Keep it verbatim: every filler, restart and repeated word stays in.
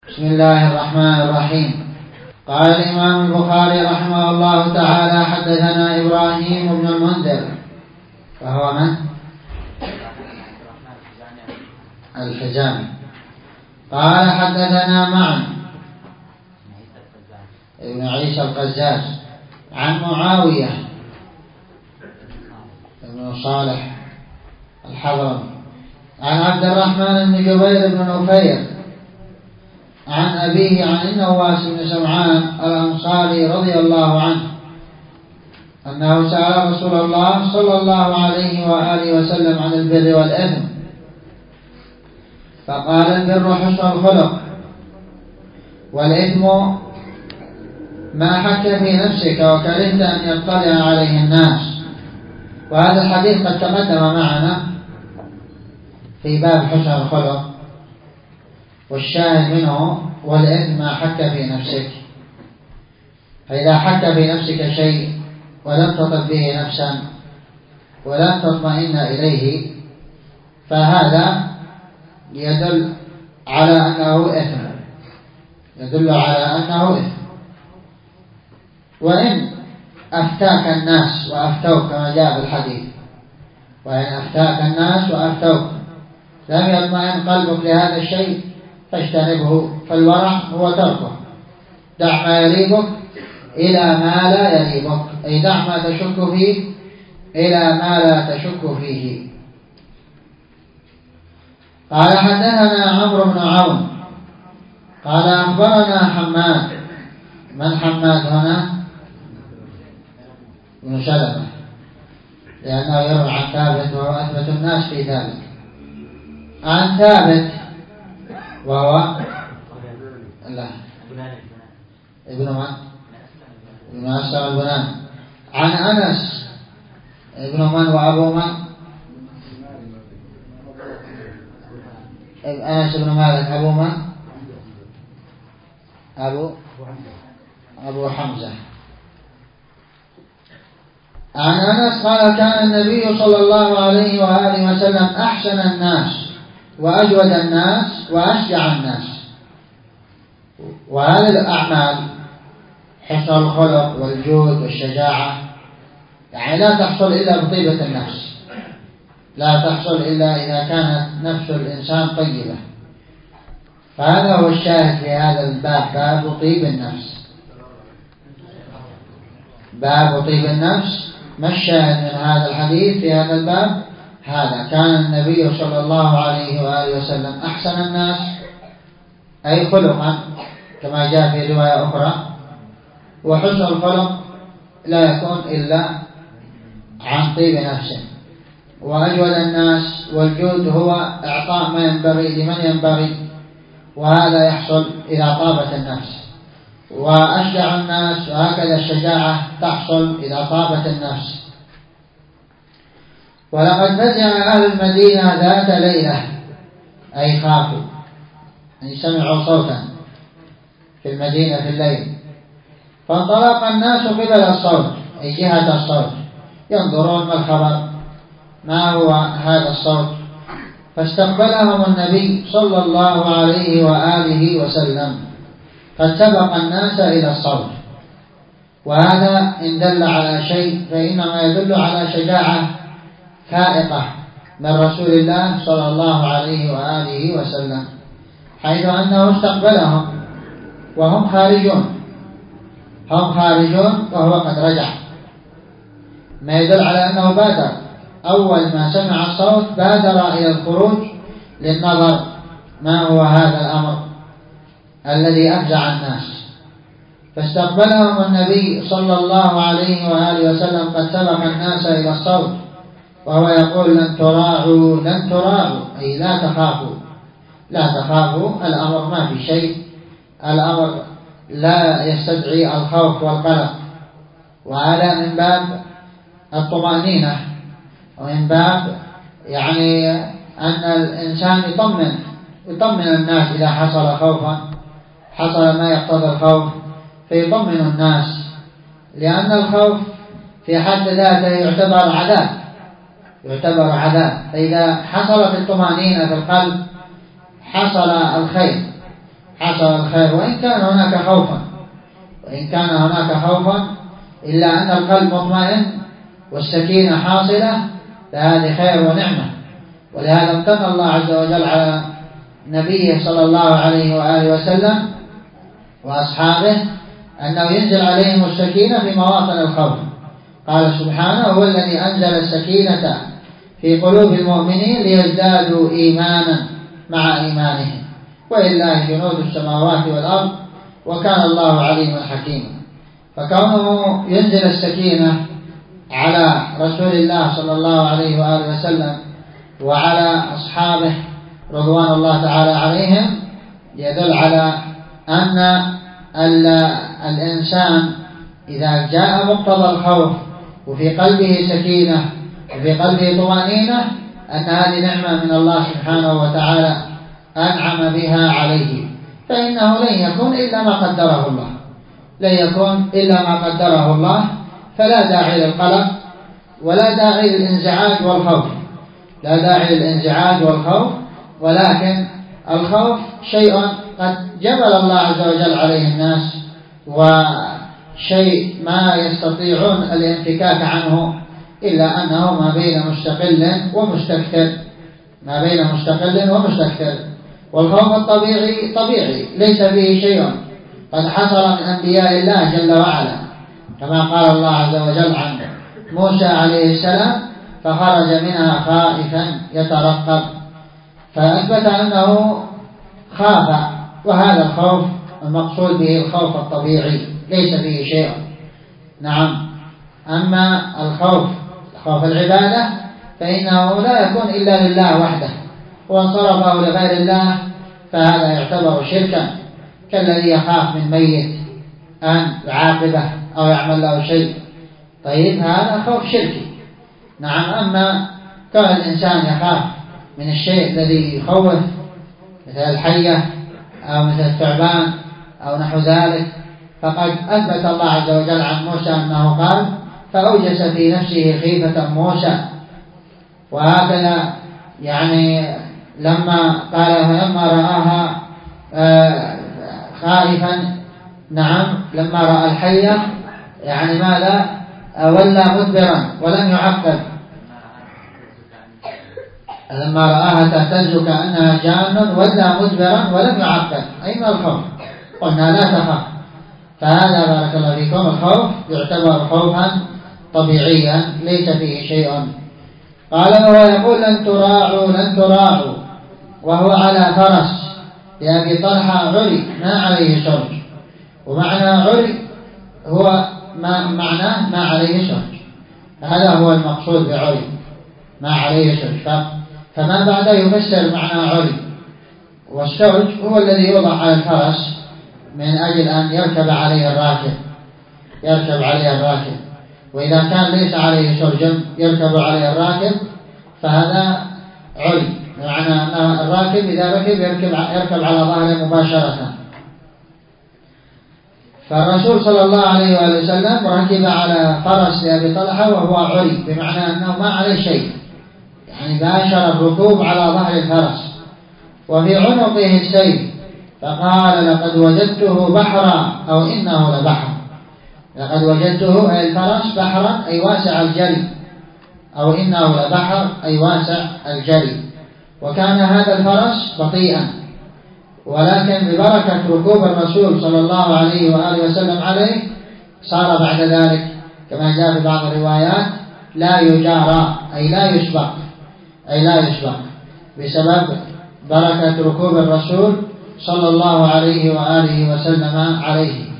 بسم الله الرحمن الرحيم. قال الإمام البخاري رحمه الله تعالى: حدثنا إبراهيم بن المنذر وهو من؟ الحزامي. قال حدثنا معن ابن عيسى القزاز عن معاوية ابن صالح الحضرمي عن عبد الرحمن بن جبير بن نفير عن أبيه عن النواس بن سمعان الأنصاري رضي الله عنه أنه سأل رسول الله صلى الله عليه وآله وسلم عن البر والإثم فقال: البر حسن الخلق، والإثم ما حك في نفسك وكرهت أن يطلع عليه الناس. وهذا الحديث قد تقدم معنا في باب حسن الخلق، والشاهد منه: والإثم ما حك في نفسك. فإذا حك في نفسك شيء ولم تطب به نفسا ولم تطمئن إليه فهذا يدل على أنه إثم يدل على أنه إثم وإن أفتاك الناس وأفتوك كما جاء في الحديث، وإن أفتاك الناس وأفتوك لم يطمئن قلبك لهذا الشيء فاجتنبه، فالورع هو تركه. دع ما يريبك إلى ما لا يريبك، أي دع ما تشك فيه إلى ما لا تشك فيه. قال حدثنا عمرو بن عون قال أخبرنا حماد. من حماد هنا؟ ابن سلمة، لأنه يروي عن ثابت وهو أثبت الناس في ذلك. عن ثابت وهو لا ابن من؟ ابن أسلم البناني. عن أنس ابن من وأبو من؟ أنس بن مالك. أبو من؟ أبو أبو حمزة. عن أنس قال: كان النبي صلى الله عليه وآله وسلم أحسن الناس وأجود الناس وأشجع الناس. وهذه الأعمال حسن الخلق والجود والشجاعة يعني لا تحصل إلا بطيبة النفس، لا تحصل إلا إذا كانت نفس الإنسان طيبة. فهذا هو الشاهد في هذا الباب، باب طيب النفس. باب طيب النفس. ما الشاهد من هذا الحديث في هذا الباب؟ هذا: كان النبي صلى الله عليه وآله وسلم أحسن الناس، أي خلقا كما جاء في رواية أخرى. وحسن الخلق لا يكون إلا عن طيب نفسه. وأجود الناس، والجود هو إعطاء ما ينبغي لمن ينبغي، وهذا يحصل إذا طابت النفس. وأشجع الناس، وهكذا الشجاعة تحصل إذا طابت النفس. ولقد فزع أهل المدينة ذات ليلة، أي خافوا، أي سمعوا صوتا في المدينة في الليل، فانطلق الناس قبل الصوت، أي جهة الصوت، ينظرون ما الخبر، ما هو هذا الصوت. فاستقبلهم النبي صلى الله عليه وآله وسلم، قد سبق الناس إلى الصوت. وهذا إن دل على شيء فإنما يدل على شجاعة فائقة من رسول الله صلى الله عليه وآله وسلم، حيث أنه استقبلهم وهم خارجون هم خارجون وهو قد رجع، ما يدل على أنه بادر. أول ما سمع الصوت بادر إلى الخروج للنظر ما هو هذا الأمر الذي أفزع الناس. فاستقبلهم النبي صلى الله عليه وآله وسلم قد سبق الناس إلى الصوت، وهو يقول: لن تراعوا لن تراعوا، أي لا تخافوا لا تخافوا. الأمر ما في شيء، الأمر لا يستدعي الخوف والقلق، وهذا من باب الطمأنينة، ومن باب يعني أن الإنسان يطمن يطمن الناس إذا حصل خوفا، حصل ما يقتضي الخوف فيطمن الناس، لأن الخوف في حد ذاته يعتبر عذاب يعتبر عذاب فإذا حصلت الطمأنينة في القلب حصل الخير. حصل الخير، وإن كان هناك خوفا وإن كان هناك خوفا إلا أن القلب مطمئن والسكينة حاصلة، فهذه خير ونعمة. ولهذا امتن الله عز وجل على نبيه صلى الله عليه وآله وسلم وأصحابه أنه ينزل عليهم السكينة في مواطن الخوف. قال سبحانه: هو الذي أنزل السكينة في قلوب المؤمنين ليزدادوا إيمانا مع إيمانهم، ولله جنود السماوات والأرض وكان الله عليما حكيما. فكونه ينزل السكينة على رسول الله صلى الله عليه وآله وسلم وعلى أصحابه رضوان الله تعالى عليهم يدل على أن الإنسان إذا جاء مقتضى الخوف وفي قلبه سكينة وفي قلبه طمأنينة أن هذه نعمة من الله سبحانه وتعالى أنعم بها عليه، فإنه لن يكون إلا ما قدره الله لن يكون إلا ما قدره الله فلا داعي للقلق ولا داعي للانزعاج والخوف لا داعي للانزعاج والخوف ولكن الخوف شيء قد جبل الله عز وجل عليه الناس، وشيء ما يستطيعون الانفكاك عنه، إلا أنه ما بين مستقل ومستكثر ما بين مستقل ومستكثر. والخوف الطبيعي طبيعي ليس فيه شيء قد حصل من أنبياء الله جل وعلا، كما قال الله عز وجل عن موسى عليه السلام: فخرج منها خائفا يترقب، فأثبت أنه خاف، وهذا الخوف المقصود به الخوف الطبيعي ليس فيه شيء. نعم. أما الخوف خوف العبادة فإنه لا يكون إلا لله وحده، وإن صرفه لغير الله فهذا يعتبر شركا، كالذي يخاف من ميت أن يعاقبه أو يعمل له شيء، طيب هذا خوف شركي. نعم. أما كون الإنسان يخاف من الشيء الذي يخوف مثل الحية أو مثل الثعبان أو نحو ذلك، فقد أثبت الله عز وجل عن موسى أنه قال: فأوجس في نفسه خيفة موسى. وهكذا يعني لما قال: فلما رآها خائفا، نعم، لما رأى الحية يعني ماذا؟ ولى مدبرا ولم يعقب. لما رآها تهتز كأنها جان ولى مدبرا ولم يعقب، أي من الخوف. قلنا لا تخاف. فهذا بارك الله فيكم الخوف يعتبر خوفا طبيعيا ليس فيه شيء. قال: وهو يقول: لن تراعوا لن تراعوا وهو على فرس لأبي طلحة عري ما عليه سرج. ومعنى عري هو ما معناه ما عليه سرج، هذا هو المقصود بعري ما عليه سرج. فما بعد يفسر معنى عري. والسرج هو الذي يوضع على الفرس من أجل أن يركب عليه الراكب يركب عليه الراكب وإذا كان ليس عليه سرج يركب عليه الراكب فهذا عري، بمعنى أن الراكب إذا ركب يركب, يركب على ظهره مباشرة. فالرسول صلى الله عليه وآله وسلم ركب على فرس لأبي طلحة وهو عري، بمعنى أنه ما عليه شيء، يعني باشر الركوب على ظهر الفرس وفي عنقه السيف، فقال: لقد وجدته بحرا أو إنه لبحر. لقد وجدته أي الفرس بحرا أي واسع الجري، أو إنه لبحر أي واسع الجري. وكان هذا الفرس بطيئا، ولكن ببركة ركوب الرسول صلى الله عليه وآله وسلم عليه صار بعد ذلك كما جاء في بعض الروايات لا يجارى أي لا يسبق أي لا يسبق بسبب بركة ركوب الرسول صلى الله عليه وآله وسلم عليه.